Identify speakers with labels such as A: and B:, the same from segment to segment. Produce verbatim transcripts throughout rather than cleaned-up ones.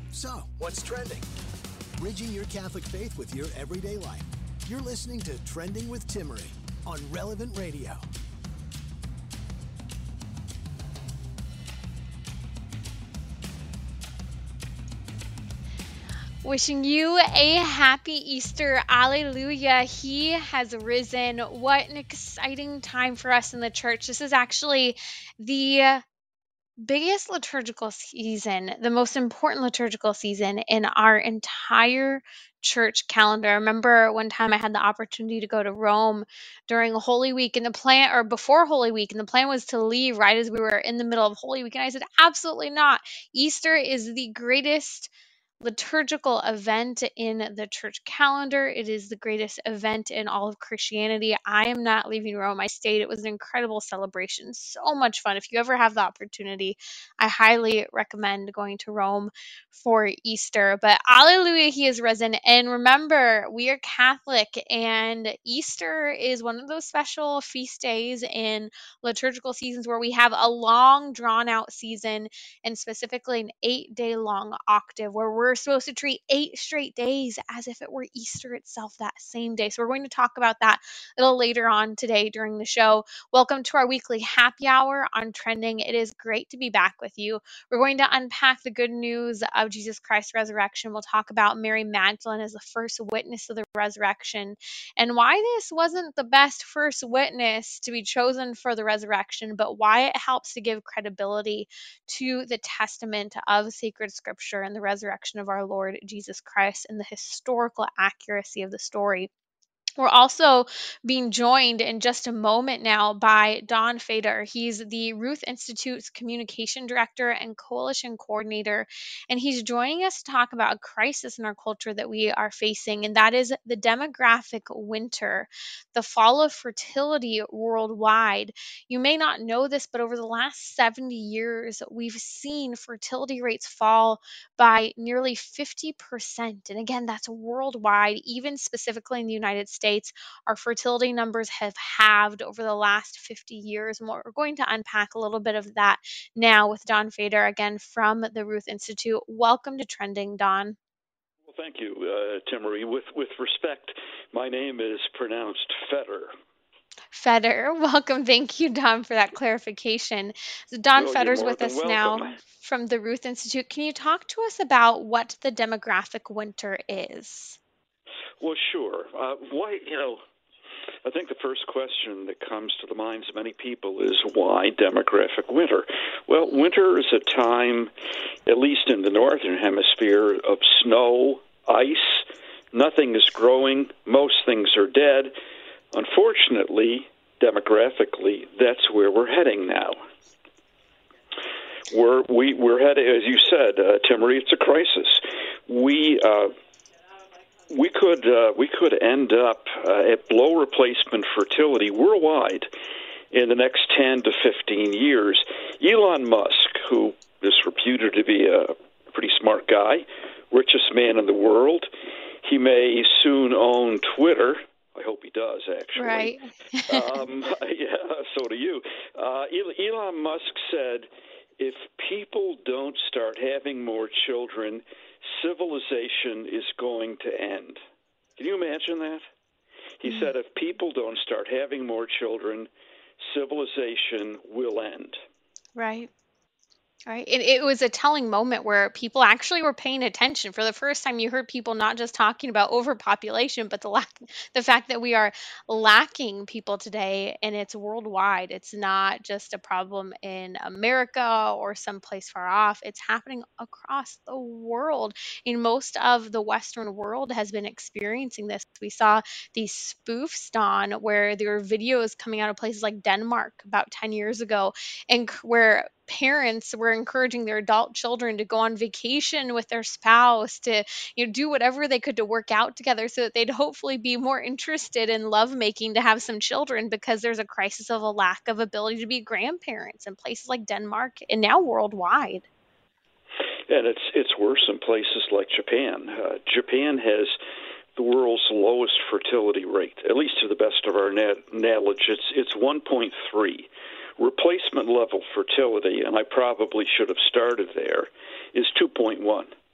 A: So, what's trending? Bridging your Catholic faith with your everyday life. You're listening to Trending with Timmerie on Relevant Radio.
B: Wishing you a happy Easter. Alleluia. He has risen. What an exciting time for us in the church. This is actually the biggest liturgical season, the most important liturgical season in our entire church calendar. I remember one time I had the opportunity to go to Rome during Holy Week, and the plan, or before Holy Week, and the plan was to leave right as we were in the middle of Holy Week. And I said, absolutely not. Easter is the greatest liturgical event in the church calendar. It is the greatest event in all of Christianity. I am not leaving Rome. I stayed. It was an incredible celebration. So much fun. If you ever have the opportunity, I highly recommend going to Rome for Easter. But alleluia, he is risen. And remember, we are Catholic, and Easter is one of those special feast days in liturgical seasons where we have a long, drawn out season, and specifically an eight day long octave where we're supposed to treat eight straight days as if it were Easter itself that same day. So we're going to talk about that a little later on today during the show. Welcome to our weekly happy hour on Trending. It is great to be back with you. We're going to unpack the good news of Jesus Christ's resurrection. We'll talk about Mary Magdalene as the first witness of the resurrection and why this wasn't the best first witness to be chosen for the resurrection, but why it helps to give credibility to the testament of sacred scripture and the resurrection of our Lord Jesus Christ and the historical accuracy of the story. We're also being joined in just a moment now by Don Fader. He's the Ruth Institute's communication director and coalition coordinator, and he's joining us to talk about a crisis in our culture that we are facing, and that is the demographic winter, the fall of fertility worldwide. You may not know this, but over the last seventy years, we've seen fertility rates fall by nearly fifty percent. And again, that's worldwide, even specifically in the United States. States, our fertility numbers have halved over the last fifty years. And we're going to unpack a little bit of that now with Don Fader, again from the Ruth Institute. Welcome to Trending, Don.
C: Well, thank you, uh, Timmerie. With, with respect, my name is pronounced Feder.
B: Feder. Welcome. Thank you, Don, for that clarification. So Don
C: well,
B: Feder's with us
C: welcome.
B: now from the Ruth Institute. Can you talk to us about what the demographic winter is?
C: Well, sure. Uh, why, you know, I think the first question that comes to the minds of many people is why demographic winter? Well, winter is a time, at least in the northern hemisphere, of snow, ice. Nothing is growing. Most things are dead. Unfortunately, demographically, that's where we're heading now. We're, we, we're heading, as you said, uh, Timmerie, it's a crisis. We... Uh, We could uh, we could end up uh, at below replacement fertility worldwide in the next ten to fifteen years. Elon Musk, who is reputed to be a pretty smart guy, richest man in the world, he may soon own Twitter. I hope he does, actually.
B: Right.
C: um, yeah, so do you. Uh, Elon Musk said, if people don't start having more children, civilization is going to end. Can you imagine that? He mm-hmm. said if people don't start having more children, civilization will end.
B: Right. Right. It, it was a telling moment where people actually were paying attention. For the first time, you heard people not just talking about overpopulation, but the lack, the fact that we are lacking people today, and it's worldwide. It's not just a problem in America or someplace far off. It's happening across the world. And most of the Western world has been experiencing this. We saw these spoofs, Don, where there were videos coming out of places like Denmark about ten years ago, and where parents were encouraging their adult children to go on vacation with their spouse, to you know do whatever they could to work out together so that they'd hopefully be more interested in lovemaking to have some children, because there's a crisis of a lack of ability to be grandparents in places like Denmark and now worldwide.
C: And it's it's worse in places like Japan. Uh, Japan has the world's lowest fertility rate, at least to the best of our knowledge. It's it's one point three. Replacement level fertility, and I probably should have started there, is two point one.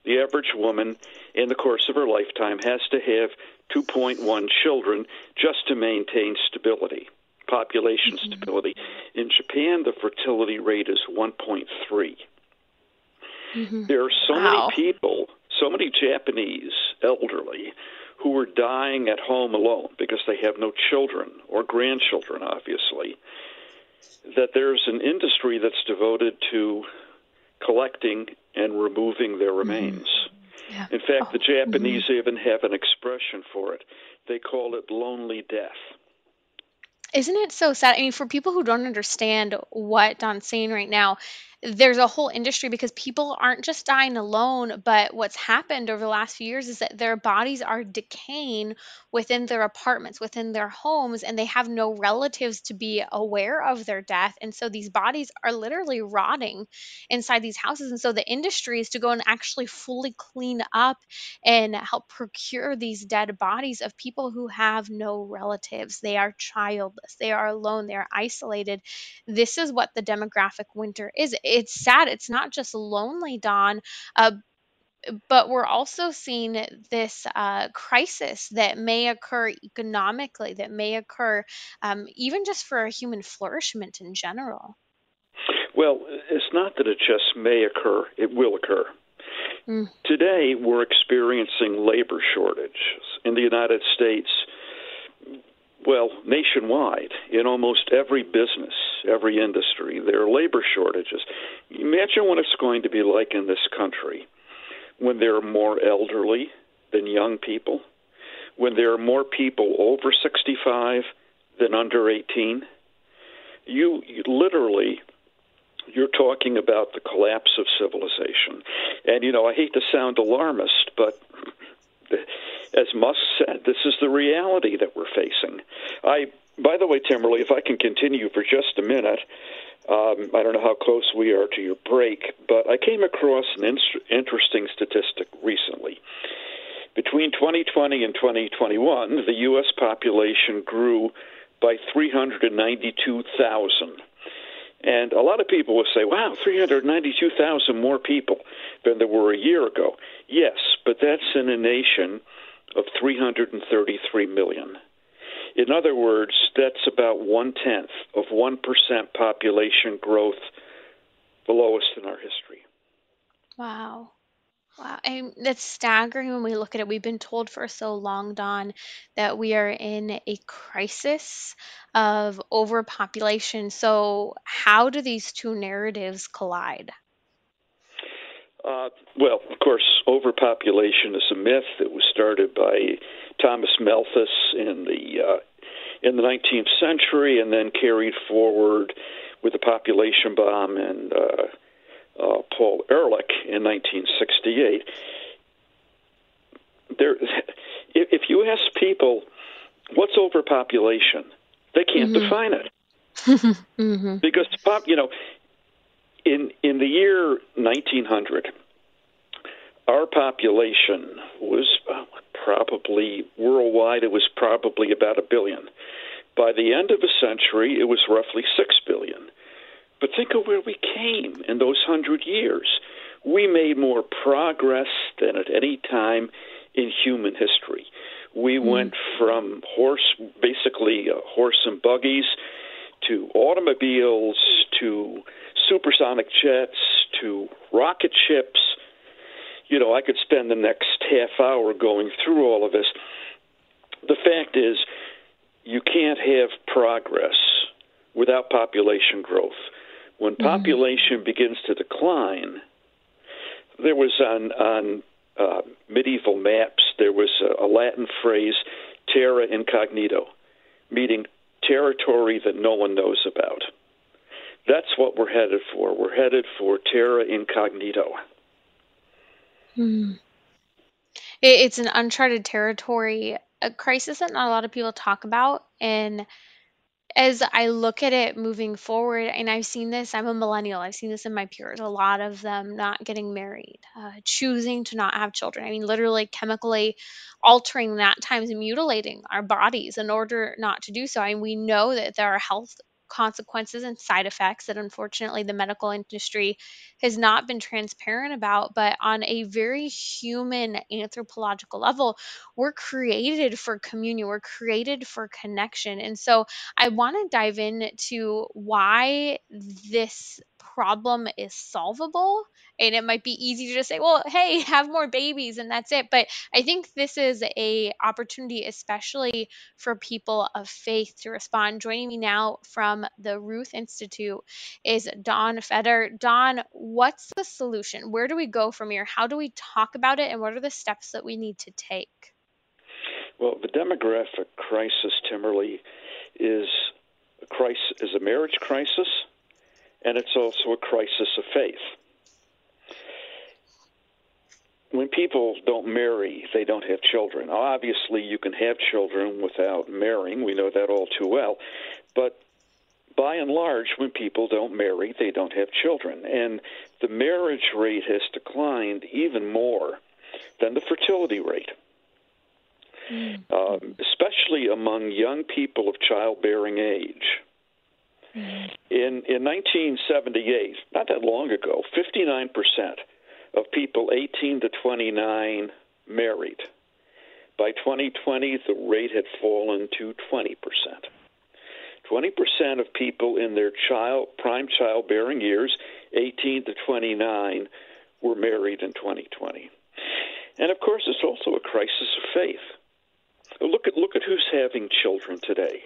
C: The average woman, in the course of her lifetime, has to have two point one children just to maintain stability, population
B: Mm-hmm.
C: stability. In Japan, the fertility rate is one point three.
B: Mm-hmm.
C: There are so
B: Wow.
C: many people, so many Japanese elderly, who are dying at home alone because they have no children or grandchildren, obviously, that there's an industry that's devoted to collecting and removing their remains.
B: Yeah.
C: In fact,
B: Oh,
C: the Japanese even have an expression for it. They call it lonely death.
B: Isn't it so sad? I mean, for people who don't understand what Don's saying right now, there's a whole industry because people aren't just dying alone, but what's happened over the last few years is that their bodies are decaying within their apartments, within their homes, and they have no relatives to be aware of their death. And so these bodies are literally rotting inside these houses. And so the industry is to go and actually fully clean up and help procure these dead bodies of people who have no relatives. They are childless, they are alone, they are isolated. This is what the demographic winter is. It's sad. It's not just lonely, Don, uh, but we're also seeing this uh, crisis that may occur economically, that may occur um, even just for human flourishment in general.
C: Well, it's not that it just may occur, it will occur.
B: Mm.
C: Today, we're experiencing labor shortages in the United States, well, nationwide, in almost every business, every industry. There are labor shortages. Imagine what it's going to be like in this country when there are more elderly than young people, when there are more people over sixty-five than under eighteen. You, you literally... You're talking about the collapse of civilization. And, you know, I hate to sound alarmist, but as Musk said, this is the reality that we're facing. I, by the way, Timberly, if I can continue for just a minute, um, I don't know how close we are to your break, but I came across an in- interesting statistic recently. Between twenty twenty and twenty twenty-one, the U S population grew by three hundred ninety-two thousand. And a lot of people will say, wow, three hundred ninety-two thousand more people than there were a year ago. Yes, but that's in a nation of three hundred thirty-three million. In other words, that's about one-tenth of one percent population growth, the lowest in our history.
B: Wow. Wow, and that's staggering when we look at it. We've been told for so long, Don, that we are in a crisis of overpopulation. So, how do these two narratives collide?
C: Uh, well, of course, overpopulation is a myth that was started by Thomas Malthus in the uh, in the nineteenth century, and then carried forward with the population bomb and uh, uh, Paul Ehrlich in nineteen sixty-eight. There, if, if you ask people what's overpopulation, they can't
B: Mm-hmm.
C: define it
B: mm-hmm.
C: because pop, you know, in in the year nineteen hundred, our population was uh, probably worldwide. It was probably about a billion. By the end of the century, it was roughly six billion. But think of where we came in those hundred years. We made more progress than at any time in human history. We
B: Mm-hmm.
C: went from horse, basically uh, horse and buggies, to automobiles, to supersonic jets, to rocket ships. You know, I could spend the next half hour going through all of this. The fact is, you can't have progress without population growth. When
B: Mm-hmm.
C: population begins to decline, there was on, on uh, medieval maps, there was a, a Latin phrase, terra incognito, meaning territory that no one knows about. That's what we're headed for. We're headed for terra incognito.
B: Mm-hmm. It, it's an uncharted territory, a crisis that not a lot of people talk about. And as I look at it moving forward, and I've seen this, I'm a millennial, I've seen this in my peers, a lot of them not getting married, uh, choosing to not have children. I mean, literally chemically altering that times and mutilating our bodies in order not to do so. And we know that there are health consequences and side effects that unfortunately the medical industry has not been transparent about. But on a very human anthropological level, we're created for communion, we're created for connection. And so I want to dive into why this problem is solvable. And it might be easy to just say, well, hey, have more babies and that's it. But I think this is a opportunity, especially for people of faith, to respond. Joining me now from the Ruth Institute is Dawn Feder. Dawn, what's the solution? Where do we go from here? How do we talk about it? And what are the steps that we need to take?
C: Well, the demographic crisis, Timberly, is a crisis, is a marriage crisis, and it's also a crisis of faith. When people don't marry, they don't have children. Obviously, you can have children without marrying. We know that all too well. But by and large, when people don't marry, they don't have children. And the marriage rate has declined even more than the fertility rate, mm. um, especially among young people of childbearing age. Mm. In, in nineteen seventy-eight, not that long ago, fifty-nine percent of people eighteen to twenty-nine married. By twenty twenty, the rate had fallen to twenty percent. twenty percent of people in their child prime childbearing years, eighteen to twenty-nine, were married in twenty twenty. And of course, it's also a crisis of faith. Look at look at who's having children today.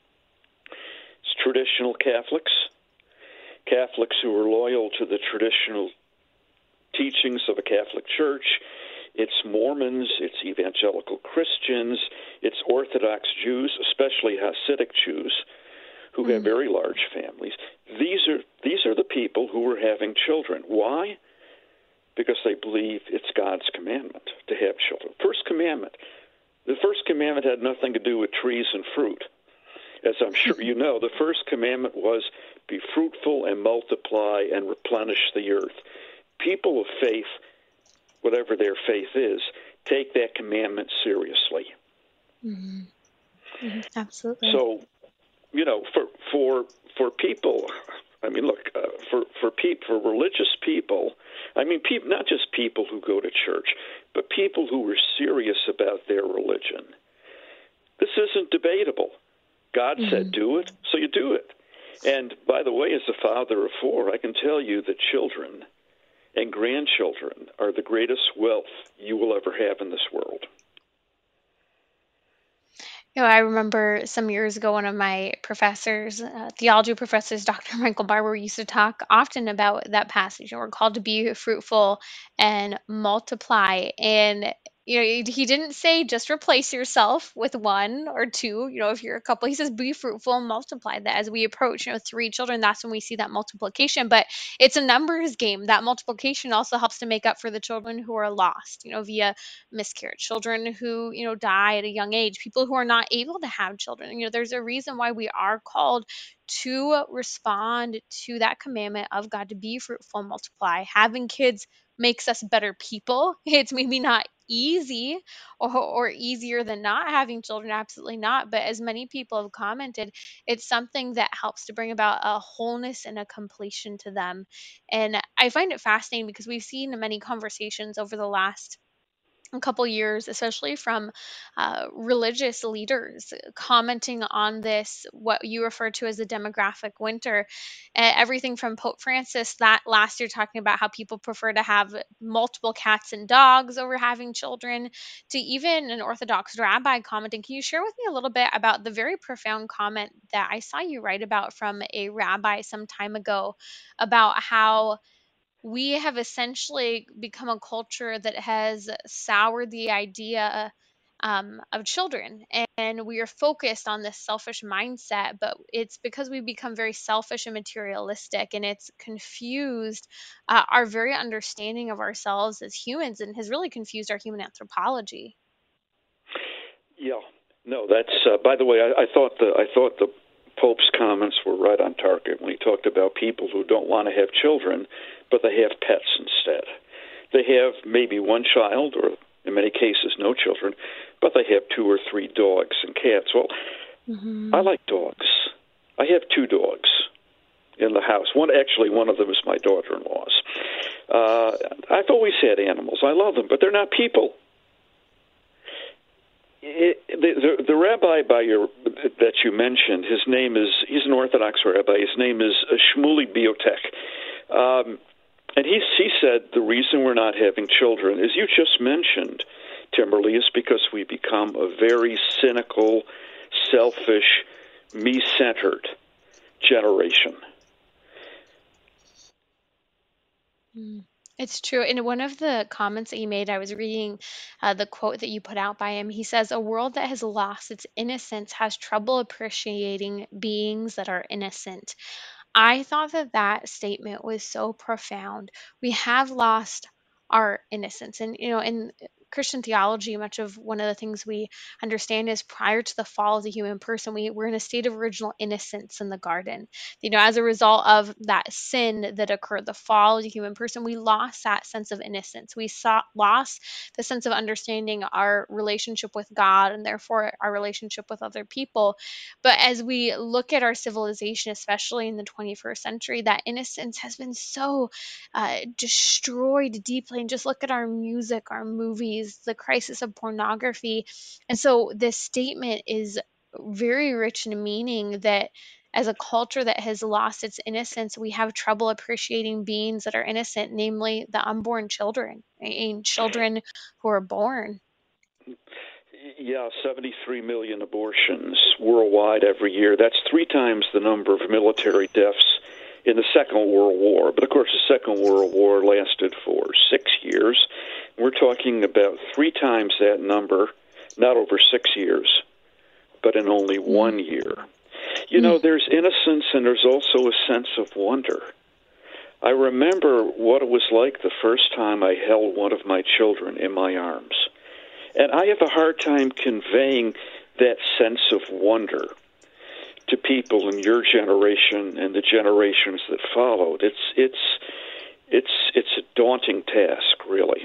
C: It's traditional Catholics, Catholics who are loyal to the traditional teachings of a Catholic Church. It's Mormons, it's evangelical Christians, it's Orthodox Jews, especially Hasidic Jews, who have very large families. These are these are the people who are having children. Why? Because they believe it's God's commandment to have children. First commandment. The first commandment had nothing to do with trees and fruit. As I'm sure you know, the first commandment was be fruitful and multiply and replenish the earth. People of faith, whatever their faith is, take that commandment seriously.
B: Mm-hmm. Mm-hmm. Absolutely.
C: So, you know, for for for people, I mean, look, uh, for for people, for religious people, I mean, people, not just people who go to church, but people who are serious about their religion. This isn't debatable. God mm-hmm. said do it, so you do it. And by the way, as a father of four, I can tell you that children and grandchildren are the greatest wealth you will ever have in this world.
B: You know, I remember some years ago, one of my professors, uh, theology professors, Doctor Michael Barber, used to talk often about that passage. You know, we're called to be fruitful and multiply. And you know, he he didn't say just replace yourself with one or two. You know, if you're a couple, he says be fruitful and multiply. That as we approach, you know, three children, that's when we see that multiplication. But it's a numbers game. That multiplication also helps to make up for the children who are lost, you know, via miscarriage, children who, you know, die at a young age, people who are not able to have children. You know, there's a reason why we are called to respond to that commandment of God to be fruitful and multiply. Having kids makes us better people. It's maybe not easy or, or easier than not having children, absolutely not. But as many people have commented, it's something that helps to bring about a wholeness and a completion to them. And I find it fascinating because we've seen many conversations over the last a couple years, especially from uh, religious leaders commenting on this, what you refer to as a demographic winter. Uh, everything from Pope Francis that last year talking about how people prefer to have multiple cats and dogs over having children, to even an Orthodox rabbi commenting. Can you share with me a little bit about the very profound comment that I saw you write about from a rabbi some time ago about how we have essentially become a culture that has soured the idea um, of children, and we are focused on this selfish mindset, but it's because we become very selfish and materialistic, and it's confused uh, our very understanding of ourselves as humans, and has really confused our human anthropology.
C: Yeah, no, that's uh, by the way, I, I thought the I thought the Pope's comments were right on target when he talked about people who don't want to have children, but they have pets instead. They have maybe one child, or in many cases no children, but they have two or three dogs and cats. Well, mm-hmm. I like dogs. I have two dogs in the house. One, actually, one of them is my daughter-in-law's. Uh, I've always had animals. I love them, but they're not people. It, the, the, the rabbi by your, that you mentioned, his name is, he's an Orthodox rabbi. His name is Shmuley Biotek. Um, and he, he said the reason we're not having children, as you just mentioned, Timberly, is because we become a very cynical, selfish, me-centered generation.
B: Mm. It's true. In one of the comments that you made, I was reading uh, the quote that you put out by him. He says, "A world that has lost its innocence has trouble appreciating beings that are innocent." I thought that that statement was so profound. We have lost our innocence. And, you know, in Christian theology, much of one of the things we understand is prior to the fall of the human person, we were in a state of original innocence in the garden. You know, as a result of that sin that occurred, the fall of the human person, we lost that sense of innocence. We saw, lost the sense of understanding our relationship with God and therefore our relationship with other people. But as we look at our civilization, especially in the twenty-first century, that innocence has been so uh, destroyed deeply. And just look at our music, our movies, the crisis of pornography. And so this statement is very rich in meaning that as a culture that has lost its innocence, we have trouble appreciating beings that are innocent, namely the unborn children, and children who are born.
C: Yeah, seventy-three million abortions worldwide every year. That's three times the number of military deaths in the Second World War. But, of course, the Second World War lasted for six years. We're talking about three times that number, not over six years, but in only one year. You know, there's innocence and there's also a sense of wonder. I remember what it was like the first time I held one of my children in my arms. And I have a hard time conveying that sense of wonder to people in your generation and the generations that followed. It's it's it's it's a daunting task, really.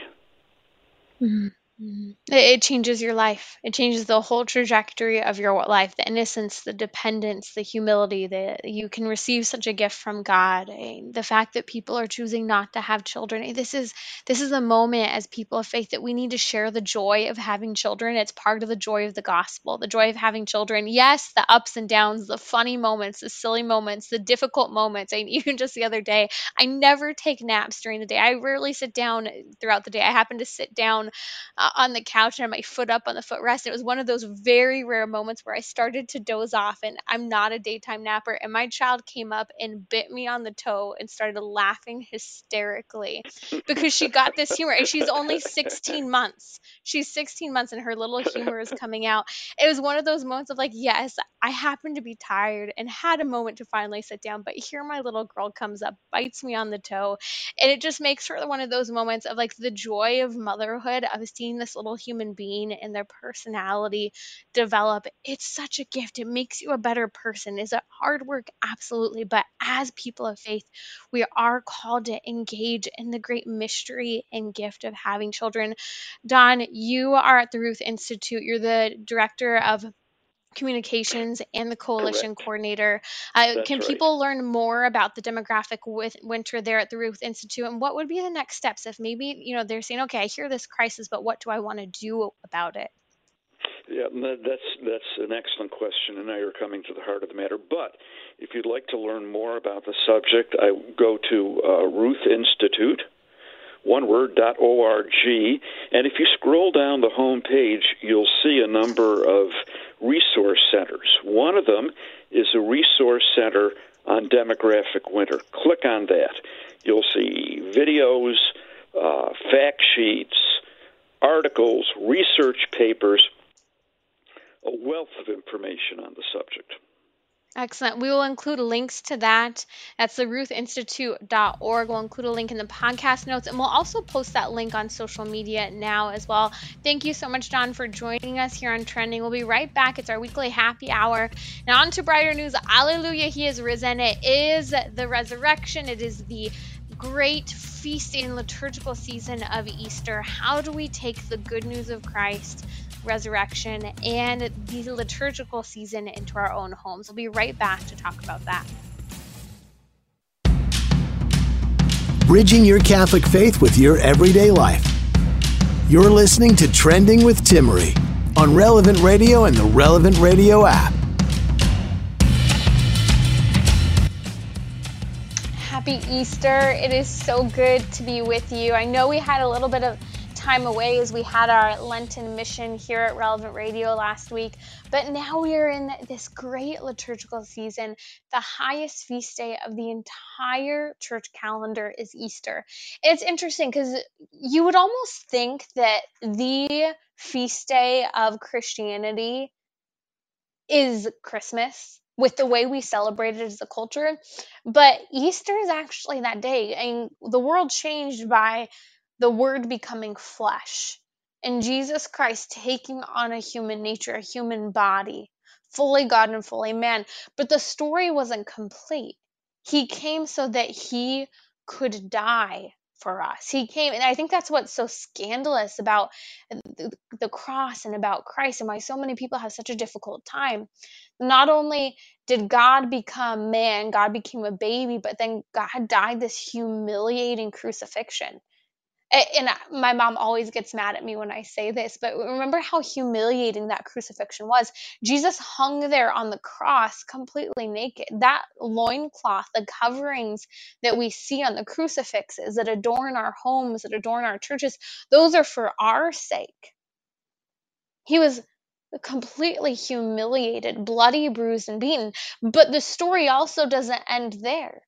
B: Mm-hmm. Mm-hmm. It, it changes your life. It changes the whole trajectory of your life. The innocence, the dependence, the humility that you can receive such a gift from God. And the fact that people are choosing not to have children. This is this is a moment as people of faith that we need to share the joy of having children. It's part of the joy of the gospel, the joy of having children. Yes, the ups and downs, the funny moments, the silly moments, the difficult moments. And even just the other day, I never take naps during the day. I rarely sit down throughout the day. I happen to sit down uh, on the couch and had my foot up on the footrest. It was one of those very rare moments where I started to doze off, and I'm not a daytime napper. And my child came up and bit me on the toe and started laughing hysterically because she got this humor. And she's only sixteen months. She's sixteen months and her little humor is coming out. It was one of those moments of like, yes, I happened to be tired and had a moment to finally sit down, but here my little girl comes up, bites me on the toe. And it just makes for one of those moments of like the joy of motherhood, of seeing this little human being and their personality develop. It's such a gift. It makes you a better person. Is it hard work? Absolutely. But as people of faith, we are called to engage in the great mystery and gift of having children. Don, you are at the Ruth Institute. You're the director of communications and the coalition
C: Correct.
B: coordinator. Uh,
C: That's
B: can
C: right.
B: people learn more about the demographic with winter there at the Ruth Institute? And what would be the next steps if maybe, you know, they're saying, okay, I hear this crisis, but what do I want to do about it?
C: Yeah, that- that's that's an excellent question, and now you're coming to the heart of the matter. But if you'd like to learn more about the subject, I go to uh, Ruth Institute, one word, dot org. And if you scroll down the home page, you'll see a number of resource centers. One of them is a resource center on demographic winter. Click on that. You'll see videos, uh, fact sheets, articles, research papers, a wealth of information on the subject.
B: Excellent. We will include links to that. That's the ruth institute dot org. We'll include a link in the podcast notes, and we'll also post that link on social media now as well. Thank you so much, Don, for joining us here on Trending. We'll be right back. It's our weekly happy hour. Now on to brighter news. Alleluia, he is risen. It is the resurrection. It is the great feasting liturgical season of Easter. How do we take the good news of Christ resurrection, and the liturgical season into our own homes. We'll be right back to talk about that.
A: Bridging your Catholic faith with your everyday life. You're listening to Trending with Timmerie on Relevant Radio and the Relevant Radio app.
B: Happy Easter. It is so good to be with you. I know we had a little bit of time away as we had our Lenten mission here at Relevant Radio last week, but now we are in this great liturgical season. The highest feast day of the entire church calendar is Easter. It's interesting because you would almost think that the feast day of Christianity is Christmas, with the way we celebrate it as a culture, but Easter is actually that day, and the world changed by the Word becoming flesh, and Jesus Christ taking on a human nature, a human body, fully God and fully man. But the story wasn't complete. He came so that he could die for us. He came, and I think that's what's so scandalous about the, the cross and about Christ, and why so many people have such a difficult time. Not only did God become man, God became a baby, but then God died this humiliating crucifixion. And my mom always gets mad at me when I say this, but remember how humiliating that crucifixion was. Jesus hung there on the cross completely naked. That loincloth, the coverings that we see on the crucifixes that adorn our homes, that adorn our churches, those are for our sake. He was completely humiliated, bloody, bruised, and beaten. But the story also doesn't end there.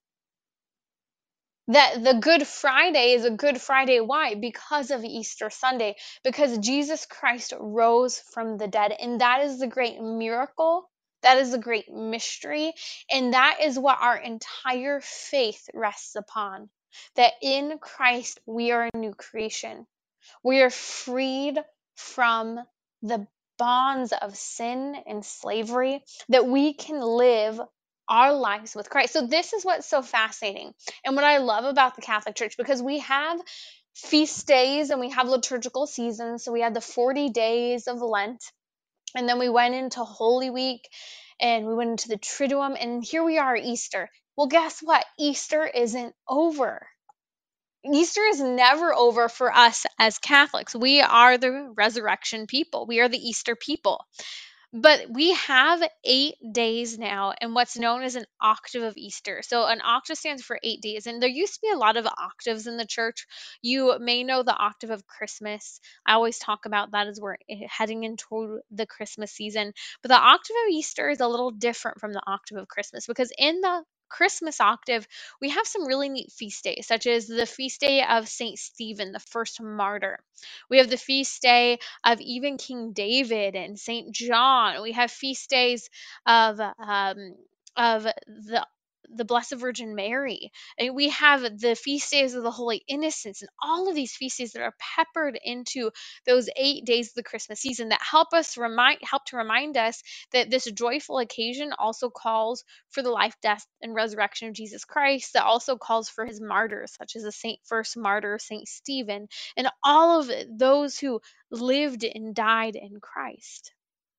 B: That the Good Friday is a Good Friday. Why? Because of Easter Sunday. Because Jesus Christ rose from the dead. And that is the great miracle. That is the great mystery. And that is what our entire faith rests upon. That in Christ we are a new creation. We are freed from the bonds of sin and slavery. That we can live our lives with Christ. So this is what's so fascinating. And what I love about the Catholic Church, because we have feast days and we have liturgical seasons. So we had the forty days of Lent, and then we went into Holy Week, and we went into the Triduum, and here we are, Easter. Well, guess what? Easter isn't over. Easter is never over for us as Catholics. We are the resurrection people. We are the Easter people. But we have eight days now and what's known as an octave of Easter. So an octave stands for eight days. And there used to be a lot of octaves in the church. You may know the octave of Christmas. I always talk about that as we're heading into the Christmas season. But the octave of Easter is a little different from the octave of Christmas, because in the Christmas octave, we have some really neat feast days, such as the feast day of Saint Stephen, the first martyr. We have the feast day of even King David and Saint John. We have feast days of um, of the the Blessed Virgin Mary. And we have the feast days of the Holy Innocents, and all of these feast days that are peppered into those eight days of the Christmas season that help us remind help to remind us that this joyful occasion also calls for the life, death, and resurrection of Jesus Christ, that also calls for his martyrs, such as the Saint first martyr, Saint Stephen, and all of those who lived and died in Christ.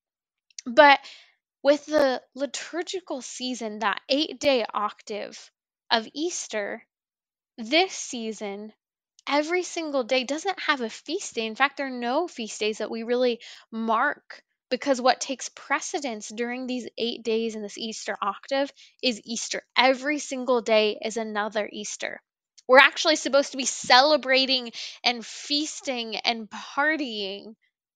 B: But with the liturgical season, that eight-day octave of Easter, this season, every single day doesn't have a feast day. In fact, there are no feast days that we really mark, because what takes precedence during these eight days in this Easter octave is Easter. Every single day is another Easter. We're actually supposed to be celebrating and feasting and partying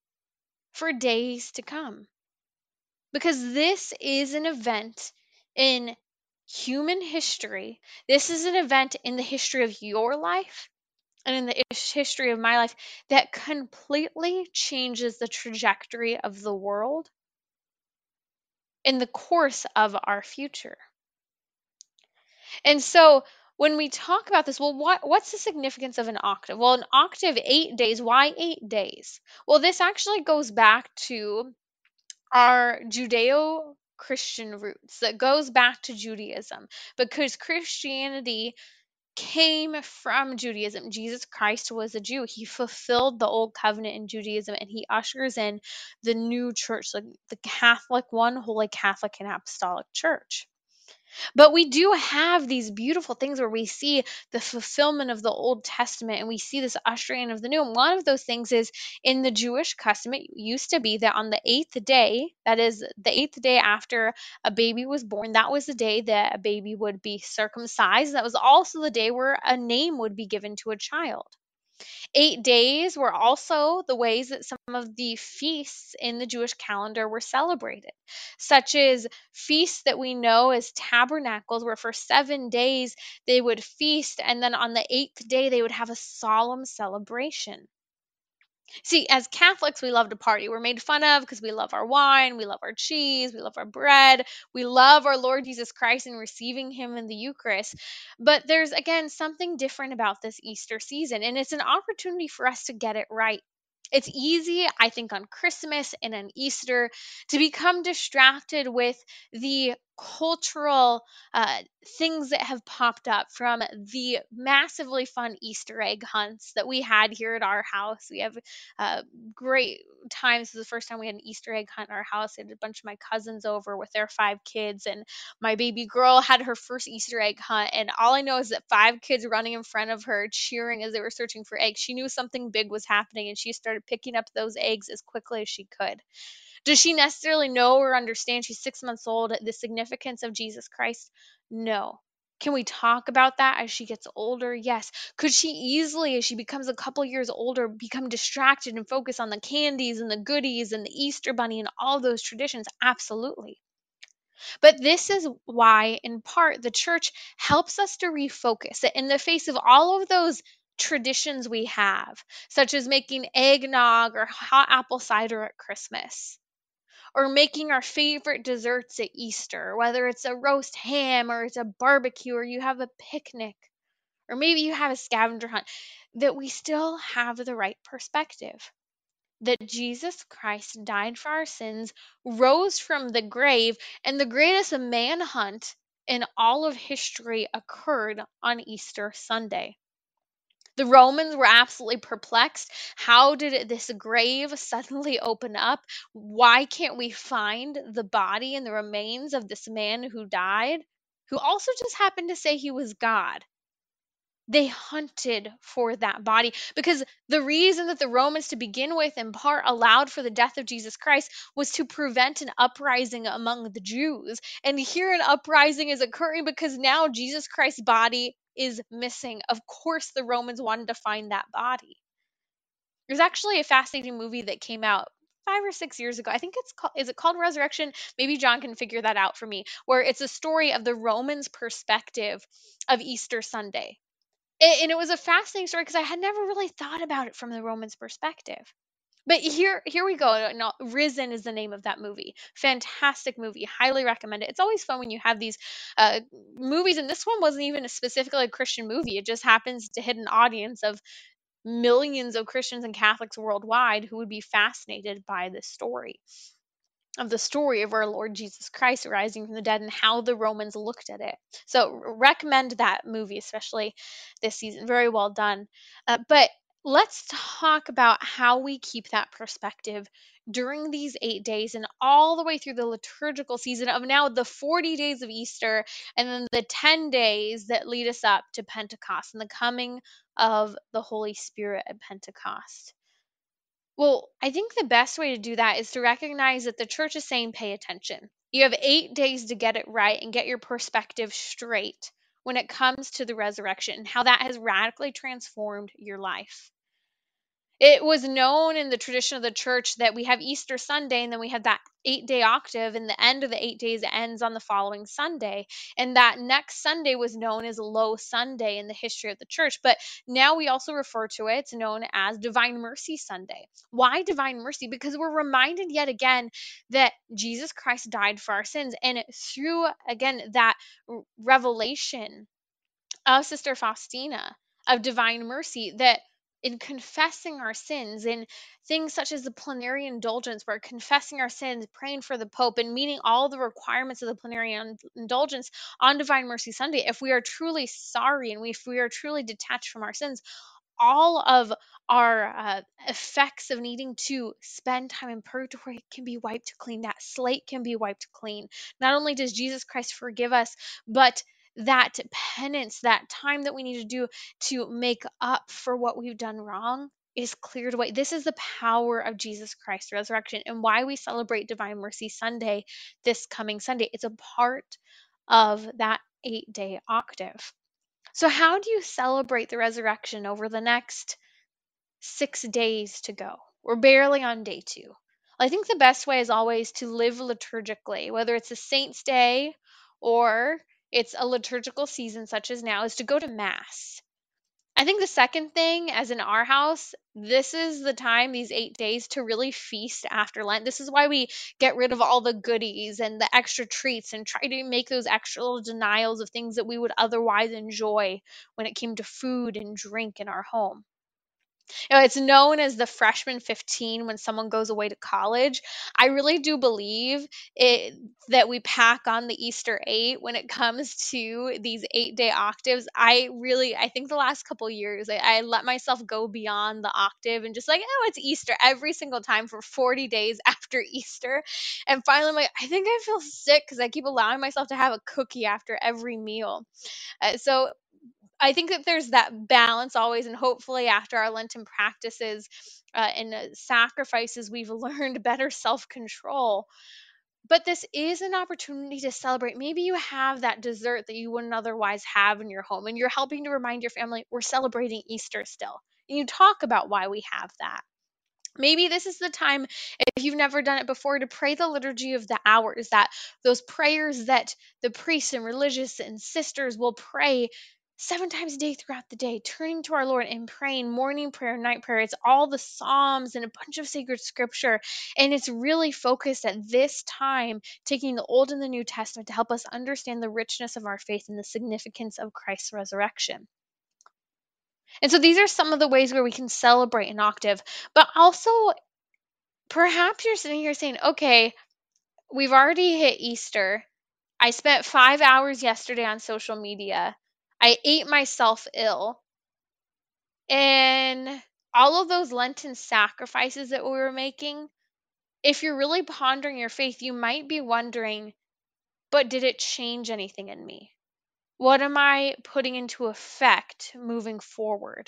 B: for days to come, because this is an event in human history. This is an event in the history of your life and in the history of my life that completely changes the trajectory of the world in the course of our future. And so when we talk about this, well, what, what's the significance of an octave? Well, an octave, eight days. Why eight days? Well, this actually goes back to our Judeo-Christian roots. That goes back to Judaism, because Christianity came from Judaism. Jesus Christ was a Jew. He fulfilled the old covenant in Judaism, and he ushers in the new church, like the Catholic, one holy Catholic and apostolic church. But we do have these beautiful things where we see the fulfillment of the Old Testament and we see this ushering of the new. And one of those things is in the Jewish custom, it used to be that on the eighth day, that is the eighth day after a baby was born, that was the day that a baby would be circumcised. That was also the day where a name would be given to a child. Eight days were also the ways that some of the feasts in the Jewish calendar were celebrated, such as feasts that we know as tabernacles, where for seven days they would feast, and then on the eighth day they would have a solemn celebration. See, as Catholics, we love to party. We're made fun of because we love our wine, we love our cheese, we love our bread, we love our Lord Jesus Christ and receiving him in the Eucharist. But there's, again, something different about this Easter season, and it's an opportunity for us to get it right. It's easy, I think, on Christmas and on Easter to become distracted with the cultural uh, things that have popped up from the massively fun Easter egg hunts that we had here at our house. We have uh, great times. This is the first time we had an Easter egg hunt in our house. I had a bunch of my cousins over with their five kids, and my baby girl had her first Easter egg hunt. And all I know is that five kids running in front of her, cheering as they were searching for eggs. She knew something big was happening, and she started picking up those eggs as quickly as she could. Does she necessarily know or understand? She's six months old, the significance of Jesus Christ? No. Can we talk about that as she gets older? Yes. Could she easily, as she becomes a couple years older, become distracted and focus on the candies and the goodies and the Easter bunny and all those traditions? Absolutely. But this is why, in part, the church helps us to refocus that in the face of all of those traditions we have, such as making eggnog or hot apple cider at Christmas, or making our favorite desserts at Easter, whether it's a roast ham or it's a barbecue or you have a picnic or maybe you have a scavenger hunt, that we still have the right perspective. That Jesus Christ died for our sins, rose from the grave, and the greatest manhunt in all of history occurred on Easter Sunday. The Romans were absolutely perplexed. How did it, this grave suddenly open up? Why can't we find the body and the remains of this man who died, who also just happened to say he was God? They hunted for that body because the reason that the Romans, to begin with, in part allowed for the death of Jesus Christ was to prevent an uprising among the Jews. And here an uprising is occurring because now Jesus Christ's body is missing. Of course, the Romans wanted to find that body. There's actually a fascinating movie that came out five or six years ago. I think it's called, is it called Resurrection? Maybe John can figure that out for me, where it's a story of the Romans' perspective of Easter Sunday. And it was a fascinating story because I had never really thought about it from the Romans' perspective. But here, here we go. No, Risen is the name of that movie. Fantastic movie. Highly recommend it. It's always fun when you have these uh, movies, and this one wasn't even a specifically a Christian movie. It just happens to hit an audience of millions of Christians and Catholics worldwide who would be fascinated by this story. Of the story of our Lord Jesus Christ rising from the dead and how the Romans looked at it. So recommend that movie, especially this season. Very well done. Uh, but let's talk about how we keep that perspective during these eight days and all the way through the liturgical season of now the forty days of Easter and then the ten days that lead us up to Pentecost and the coming of the Holy Spirit at Pentecost. Well, I think the best way to do that is to recognize that the church is saying pay attention. You have eight days to get it right and get your perspective straight when it comes to the resurrection and how that has radically transformed your life. It was known in the tradition of the church that we have Easter Sunday and then we have that eight day octave, and the end of the eight days ends on the following Sunday. And that next Sunday was known as Low Sunday in the history of the church. But now we also refer to it, it's known as Divine Mercy Sunday. Why Divine Mercy? Because we're reminded yet again that Jesus Christ died for our sins. And through, again, that revelation of Sister Faustina of Divine Mercy, that in confessing our sins, in things such as the plenary indulgence, where confessing our sins, praying for the Pope, and meeting all the requirements of the plenary un- indulgence on Divine Mercy Sunday, if we are truly sorry and we, if we are truly detached from our sins, all of our uh, effects of needing to spend time in purgatory can be wiped clean. That slate can be wiped clean. Not only does Jesus Christ forgive us, but that penance, that time that we need to do to make up for what we've done wrong is cleared away. This is the power of Jesus Christ's resurrection and why we celebrate Divine Mercy Sunday this coming Sunday. It's a part of that eight day octave. So, how do you celebrate the resurrection over the next six days to go? We're barely on day two. I think the best way is always to live liturgically, whether it's a saint's day or it's a liturgical season such as now, is to go to Mass. I think the second thing, as in our house, this is the time, these eight days, to really feast after Lent. This is why we get rid of all the goodies and the extra treats and try to make those extra little denials of things that we would otherwise enjoy when it came to food and drink in our home. You know, it's known as the freshman fifteen when someone goes away to college. I really do believe it that we pack on the Easter eight when it comes to these eight day octaves. I really, I think the last couple years, I, I let myself go beyond the octave and just like, oh, it's Easter every single time for forty days after Easter. And finally, I'm like, I think I feel sick because I keep allowing myself to have a cookie after every meal. Uh, so I think that there's that balance always, and hopefully after our Lenten practices uh, and uh, sacrifices, we've learned better self control. But this is an opportunity to celebrate. Maybe you have that dessert that you wouldn't otherwise have in your home, and you're helping to remind your family we're celebrating Easter still. And you talk about why we have that. Maybe this is the time, if you've never done it before, to pray the Liturgy of the Hours, that those prayers that the priests and religious and sisters will pray seven times a day throughout the day, turning to our Lord and praying morning prayer, night prayer. It's all the Psalms and a bunch of sacred scripture. And it's really focused at this time, taking the Old and the New Testament to help us understand the richness of our faith and the significance of Christ's resurrection. And so these are some of the ways where we can celebrate an octave, but also perhaps you're sitting here saying, okay, we've already hit Easter. I spent five hours yesterday on social media. I ate myself ill. And all of those Lenten sacrifices that we were making, if you're really pondering your faith, you might be wondering, but did it change anything in me? What am I putting into effect moving forward?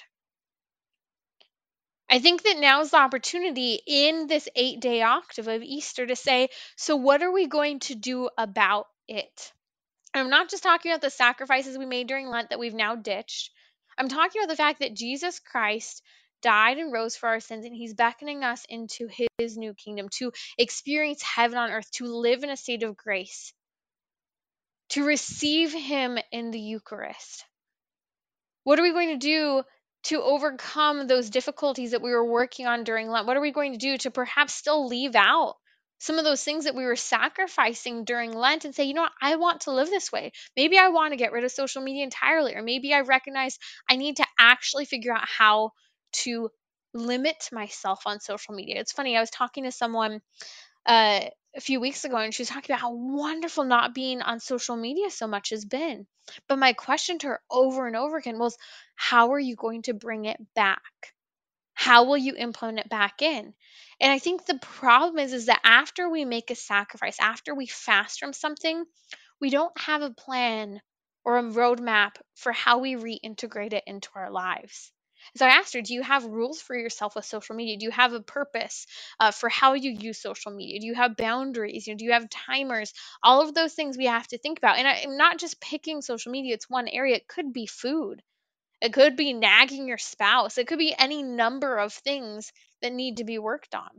B: I think that now is the opportunity in this eight day octave of Easter to say, so what are we going to do about it? And I'm not just talking about the sacrifices we made during Lent that we've now ditched. I'm talking about the fact that Jesus Christ died and rose for our sins, and he's beckoning us into his new kingdom, to experience heaven on earth, to live in a state of grace, to receive him in the Eucharist. What are we going to do to overcome those difficulties that we were working on during Lent? What are we going to do to perhaps still leave out some of those things that we were sacrificing during Lent and say, you know what, I want to live this way. Maybe I want to get rid of social media entirely, or maybe I recognize I need to actually figure out how to limit myself on social media. It's funny, I was talking to someone uh, a few weeks ago, and she was talking about how wonderful not being on social media so much has been. But my question to her over and over again was, how are you going to bring it back? How will you implement it back in? And I think the problem is, is that after we make a sacrifice, after we fast from something, we don't have a plan or a roadmap for how we reintegrate it into our lives. So I asked her, do you have rules for yourself with social media? Do you have a purpose uh, for how you use social media? Do you have boundaries? You know, do you have timers? All of those things we have to think about. And I, I'm not just picking social media. It's one area. It could be food. It could be nagging your spouse. It could be any number of things that need to be worked on.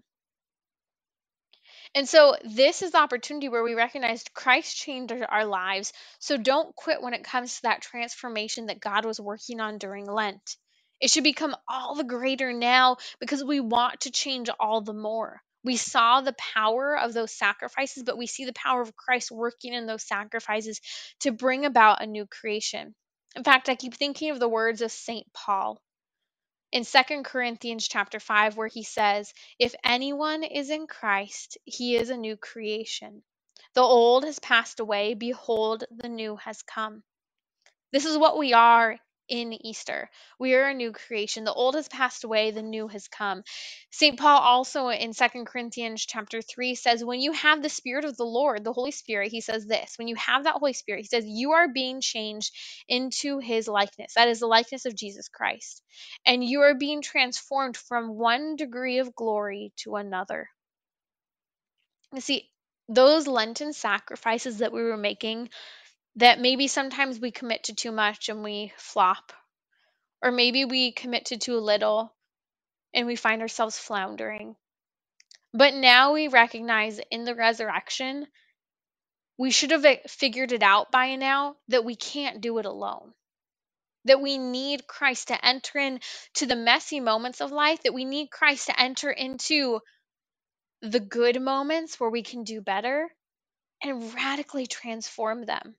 B: And so this is the opportunity where we recognize Christ changed our lives. So don't quit when it comes to that transformation that God was working on during Lent. It should become all the greater now because we want to change all the more. We saw the power of those sacrifices, but we see the power of Christ working in those sacrifices to bring about a new creation. In fact, I keep thinking of the words of Saint Paul. in Second Corinthians chapter five, where he says, if anyone is in Christ, he is a new creation. The old has passed away. Behold, the new has come. This is what we are in Easter. We are a new creation. The old has passed away, the new has come. Saint Paul also in Second Corinthians chapter three says, when you have the Spirit of the Lord, the Holy Spirit, he says this, when you have that Holy Spirit, he says, you are being changed into his likeness. That is the likeness of Jesus Christ. And you are being transformed from one degree of glory to another. You see, those Lenten sacrifices that we were making, that maybe sometimes we commit to too much and we flop, or maybe we commit to too little and we find ourselves floundering. But now we recognize in the resurrection, we should have figured it out by now that we can't do it alone. That we need Christ to enter into the messy moments of life, that we need Christ to enter into the good moments where we can do better and radically transform them.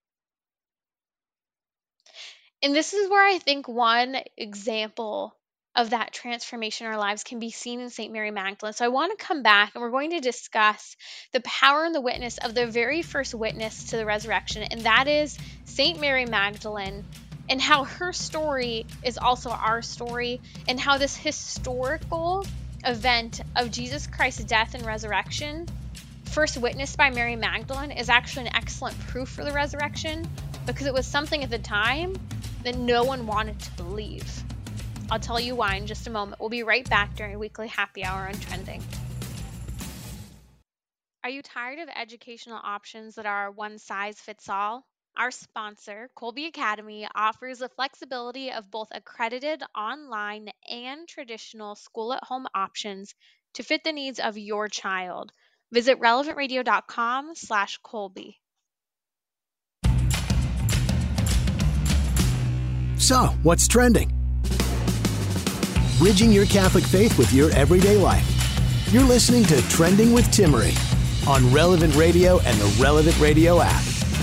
B: And this is where I think one example of that transformation in our lives can be seen in Saint Mary Magdalene. So I want to come back and we're going to discuss the power and the witness of the very first witness to the resurrection, and that is Saint Mary Magdalene, and how her story is also our story, and how this historical event of Jesus Christ's death and resurrection, first witnessed by Mary Magdalene, is actually an excellent proof for the resurrection, because it was something at the time that no one wanted to believe. I'll tell you why in just a moment. We'll be right back during Weekly Happy Hour on Trending. Are you tired of educational options that are one size fits all? Our sponsor, Colby Academy, offers the flexibility of both accredited online and traditional school-at-home options to fit the needs of your child. Visit relevantradio.com slash Colby.
A: So, what's trending? Bridging your Catholic faith with your everyday life. You're listening to Trending with Timmerie on Relevant Radio and the Relevant Radio app.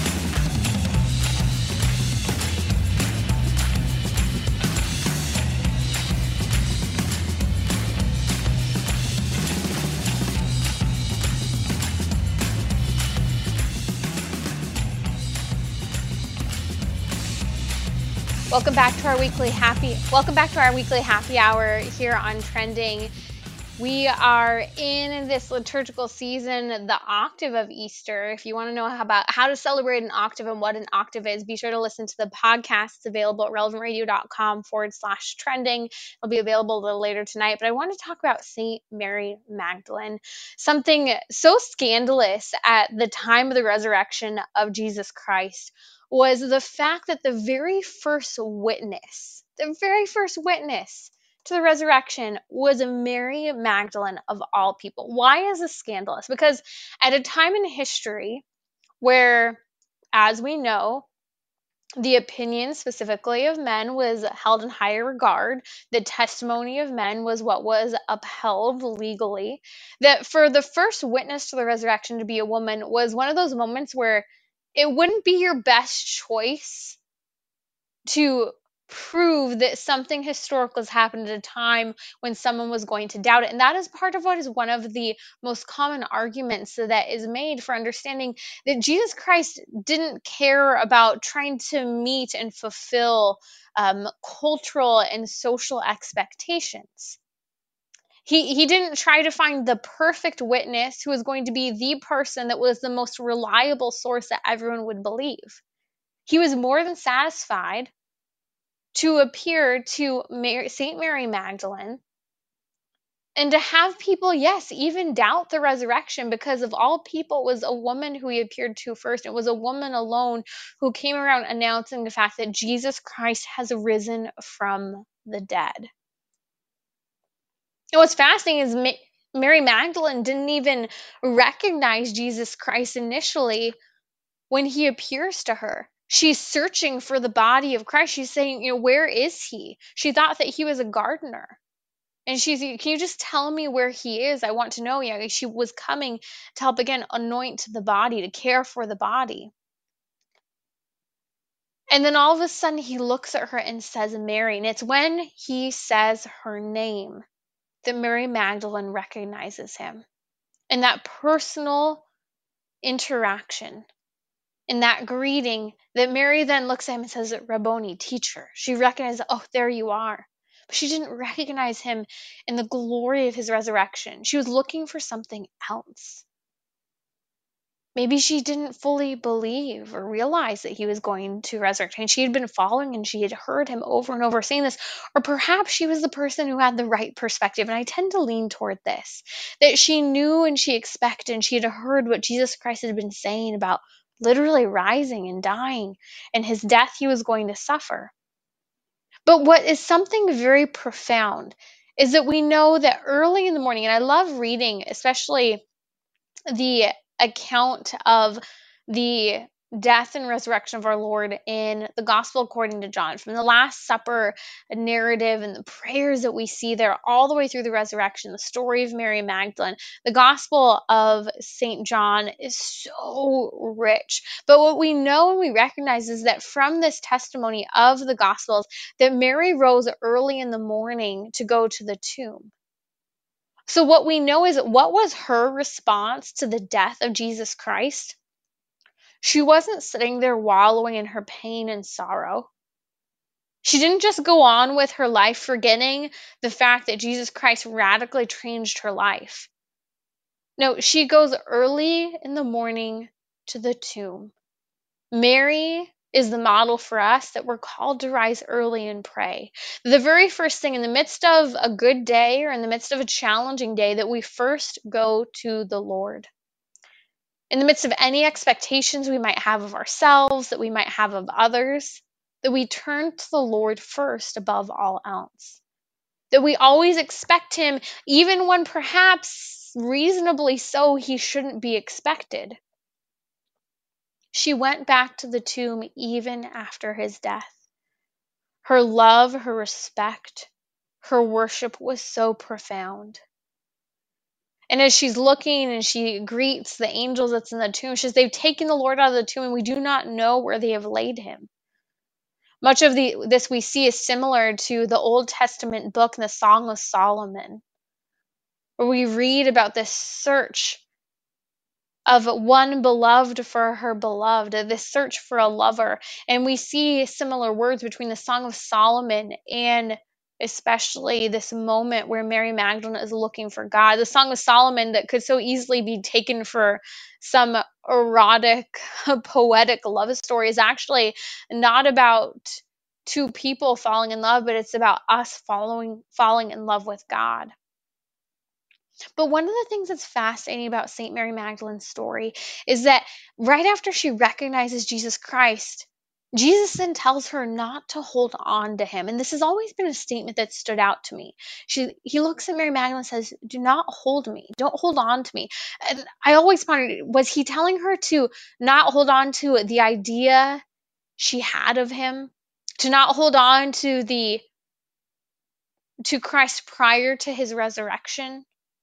B: Welcome back to our weekly happy. Welcome back to our weekly happy hour here on Trending. We are in this liturgical season, the octave of Easter. If you want to know how about how to celebrate an octave and what an octave is, be sure to listen to the podcast. It's available at relevantradio.com forward slash trending. It'll be available a little later tonight. But I want to talk about Saint Mary Magdalene, something so scandalous at the time of the resurrection of Jesus Christ was the fact that the very first witness, the very first witness to the resurrection was Mary Magdalene of all people. Why is this scandalous? Because at a time in history where, as we know, the opinion specifically of men was held in higher regard, the testimony of men was what was upheld legally, that for the first witness to the resurrection to be a woman was one of those moments where it wouldn't be your best choice to prove that something historical has happened at a time when someone was going to doubt it. And that is part of what is one of the most common arguments that is made for understanding that Jesus Christ didn't care about trying to meet and fulfill um, cultural and social expectations. He, he didn't try to find the perfect witness who was going to be the person that was the most reliable source that everyone would believe. He was more than satisfied to appear to Mary, Saint Mary Magdalene and to have people, yes, even doubt the resurrection, because of all people was a woman who he appeared to first. It was a woman alone who came around announcing the fact that Jesus Christ has risen from the dead. And what's fascinating is Ma- Mary Magdalene didn't even recognize Jesus Christ initially when he appears to her. She's searching for the body of Christ. She's saying, you know, where is he? She thought that he was a gardener. And she's, can you just tell me where he is? I want to know. You know, she was coming to help, again, anoint the body, to care for the body. And then all of a sudden he looks at her and says, Mary. And it's when he says her name that Mary Magdalene recognizes him. And that personal interaction, in that greeting, that Mary then looks at him and says, Rabboni, teacher. She recognizes, oh, there you are. But she didn't recognize him in the glory of his resurrection. She was looking for something else. Maybe she didn't fully believe or realize that he was going to resurrect. And she had been following and she had heard him over and over saying this. Or perhaps she was the person who had the right perspective. And I tend to lean toward this, that she knew and she expected and she had heard what Jesus Christ had been saying about literally rising and dying, and his death he was going to suffer. But what is something very profound is that we know that early in the morning, and I love reading, especially the account of the death and resurrection of our Lord in the Gospel according to John, from the Last Supper narrative and the prayers that we see there all the way through the resurrection, the story of Mary Magdalene. The Gospel of Saint John is so rich. But what we know and we recognize is that from this testimony of the Gospels, that Mary rose early in the morning to go to the tomb. So what we know is, what was her response to the death of Jesus Christ? She wasn't sitting there wallowing in her pain and sorrow. She didn't just go on with her life forgetting the fact that Jesus Christ radically changed her life. No, she goes early in the morning to the tomb. Mary is the model for us, that we're called to rise early and pray. The very first thing in the midst of a good day or in the midst of a challenging day, that we first go to the Lord. In the midst of any expectations we might have of ourselves, that we might have of others, that we turn to the Lord first above all else. That we always expect him, even when perhaps reasonably so he shouldn't be expected. She went back to the tomb even after his death. Her love, her respect, her worship was so profound. And as she's looking and she greets the angels that's in the tomb, she says, they've taken the Lord out of the tomb and we do not know where they have laid him. Much of the, this we see is similar to the Old Testament book, the Song of Solomon, where we read about this search of one beloved for her beloved, this search for a lover. And we see similar words between the Song of Solomon and especially this moment where Mary Magdalene is looking for God. The Song of Solomon that could so easily be taken for some erotic, poetic love story is actually not about two people falling in love, but it's about us following, falling in love with God. But one of the things that's fascinating about Saint Mary Magdalene's story is that right after she recognizes Jesus Christ, Jesus then tells her not to hold on to him. And this has always been a statement that stood out to me. She, he looks at Mary Magdalene and says, do not hold me. Don't hold on to me. And I always wondered, was he telling her to not hold on to the idea she had of him? To not hold on to the to Christ prior to his resurrection?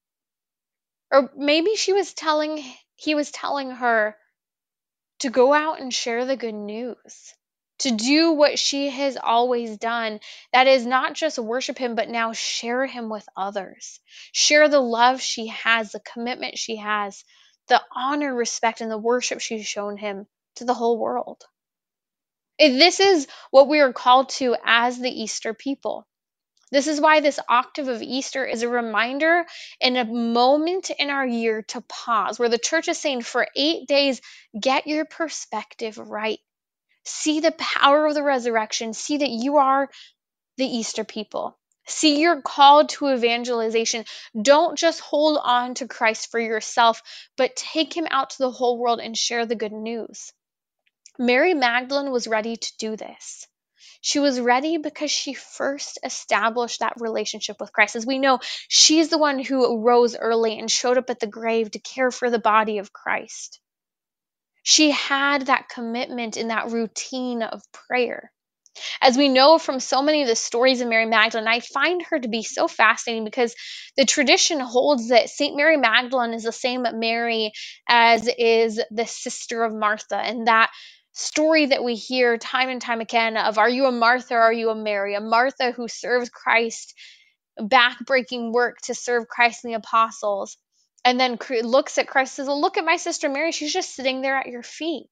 B: Or maybe she was telling, he was telling her to go out and share the good news, to do what she has always done. That is not just worship him, but now share him with others. Share the love she has, the commitment she has, the honor, respect, and the worship she's shown him to the whole world. This is what we are called to as the Easter people. This is why this octave of Easter is a reminder and a moment in our year to pause, where the church is saying for eight days, get your perspective right. See the power of the resurrection. See that you are the Easter people. See you're called to evangelization. Don't just hold on to Christ for yourself, but take him out to the whole world and share the good news. Mary Magdalene was ready to do this. She was ready because she first established that relationship with Christ. As we know, she's the one who rose early and showed up at the grave to care for the body of Christ. She had that commitment in that routine of prayer. As we know from so many of the stories of Mary Magdalene, I find her to be so fascinating because the tradition holds that Saint Mary Magdalene is the same Mary as is the sister of Martha, and that story that we hear time and time again of, are you a Martha or are you a Mary? A Martha who serves Christ, back-breaking work to serve Christ and the apostles, and then looks at Christ and says, well, look at my sister Mary. She's just sitting there at your feet.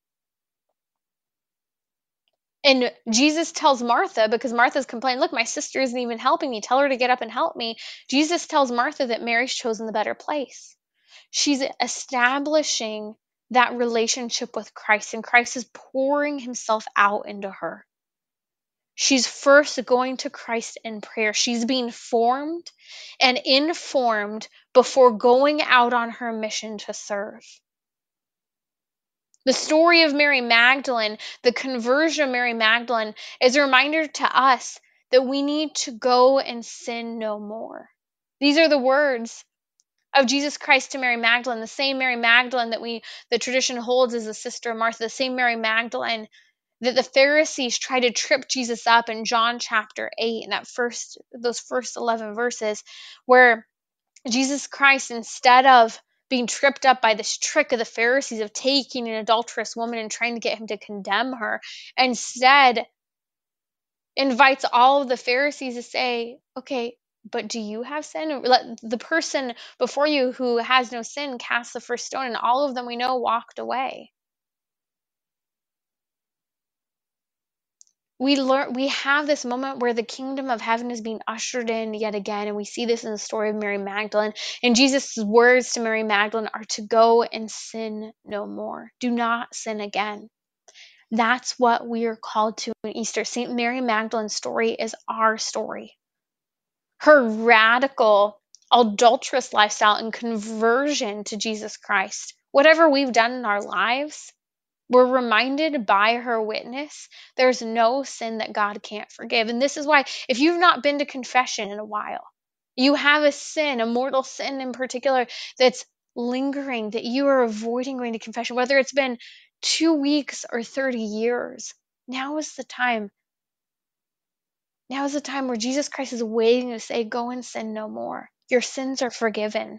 B: And Jesus tells Martha, because Martha's complaining, look, my sister isn't even helping me. Tell her to get up and help me. Jesus tells Martha that Mary's chosen the better place. She's establishing that relationship with Christ, and Christ is pouring himself out into her. She's first going to Christ in prayer. She's being formed and informed before going out on her mission to serve. The story of Mary Magdalene, the conversion of Mary Magdalene, is a reminder to us that we need to go and sin no more. These are the words of Jesus Christ to Mary Magdalene, the same Mary Magdalene that we the tradition holds as the sister of Martha, the same Mary Magdalene that the Pharisees tried to trip Jesus up in John chapter eight, in that first those first eleven verses, where Jesus Christ, instead of being tripped up by this trick of the Pharisees of taking an adulterous woman and trying to get him to condemn her, instead invites all of the Pharisees to say, okay, but do you have sin? Let the person before you who has no sin cast the first stone. And all of them, we know, walked away. We learn, we have this moment where the kingdom of heaven is being ushered in yet again, and we see this in the story of Mary Magdalene. And Jesus' words to Mary Magdalene are to go and sin no more. Do not sin again. That's what we are called to in Easter. Saint Mary Magdalene's story is our story. Her radical, adulterous lifestyle and conversion to Jesus Christ, whatever we've done in our lives, we're reminded by her witness, there's no sin that God can't forgive. And this is why, if you've not been to confession in a while, you have a sin, a mortal sin in particular, that's lingering, that you are avoiding going to confession, whether it's been two weeks or thirty years, now is the time. Now is the time where Jesus Christ is waiting to say, go and sin no more. Your sins are forgiven.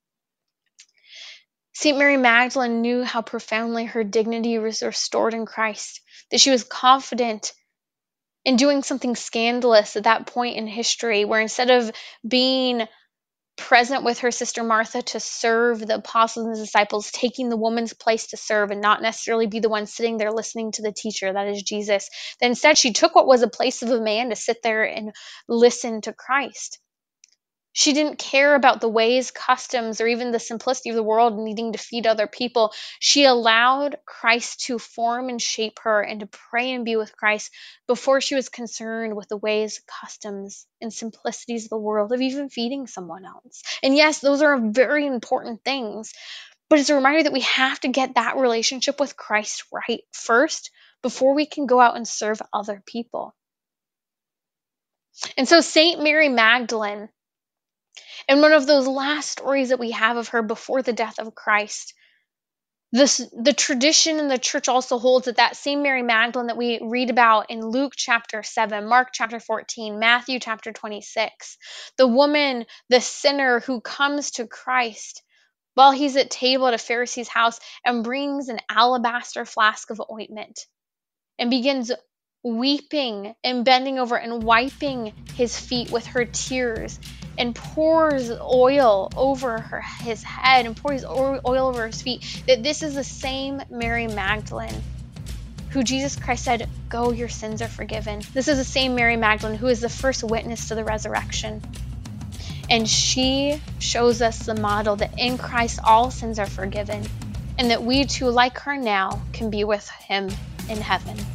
B: Saint Mary Magdalene knew how profoundly her dignity was restored in Christ, that she was confident in doing something scandalous at that point in history, where instead of being present with her sister Martha to serve the apostles and the disciples, taking the woman's place to serve and not necessarily be the one sitting there listening to the teacher, that is Jesus, that instead she took what was a place of a man to sit there and listen to Christ. She didn't care about the ways, customs, or even the simplicity of the world needing to feed other people. She allowed Christ to form and shape her and to pray and be with Christ before she was concerned with the ways, customs, and simplicities of the world, of even feeding someone else. And yes, those are very important things, but it's a reminder that we have to get that relationship with Christ right first before we can go out and serve other people. And so Saint Mary Magdalene, and one of those last stories that we have of her before the death of Christ, this, the tradition in the church also holds that that same Mary Magdalene that we read about in Luke chapter seven, Mark chapter fourteen, Matthew chapter twenty-six, the woman, the sinner who comes to Christ while he's at table at a Pharisee's house and brings an alabaster flask of ointment and begins weeping and bending over and wiping his feet with her tears, and pours oil over her his head and pours oil over his feet, that this is the same Mary Magdalene who Jesus Christ said, go, your sins are forgiven. This is the same Mary Magdalene who is the first witness to the resurrection. And she shows us the model that in Christ all sins are forgiven, and that we too, like her now, can be with him in heaven.